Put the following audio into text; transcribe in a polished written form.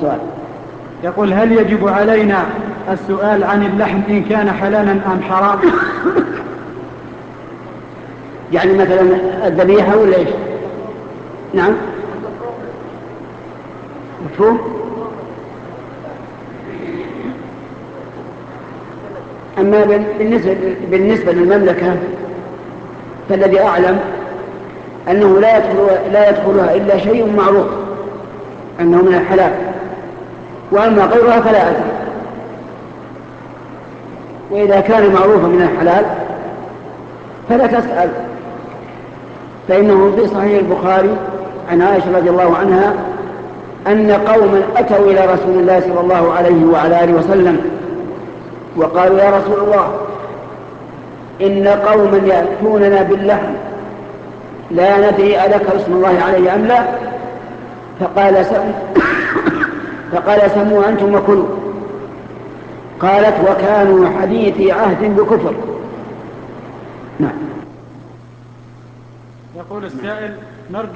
السؤال. يقول: هل يجب علينا السؤال عن اللحم إن كان حلالا أم حرام؟ يعني مثلا الذبيحة ولا إيش؟ نعم، مفهوم. أما بالنسبة للمملكة فالذي أعلم أنه لا يدخلها إلا شيء معروف أنه من الحلال، وأما غيرها فلا أدري. وإذا كان معروفا من الحلال فلا تسأل، فإنه في صحيح البخاري عن عائشة رضي الله عنها أن قوما أتوا إلى رسول الله صلى الله عليه وعلى آله وسلم وقالوا: يا رسول الله، إن قوما يأتوننا باللحم لا ندري أذكر اسم الله عليه أم لا، فقال: سموه أنتم وكلوا. قالت: وكانوا حديثي عهد بكفر. نعم. يقول السائل: نرجو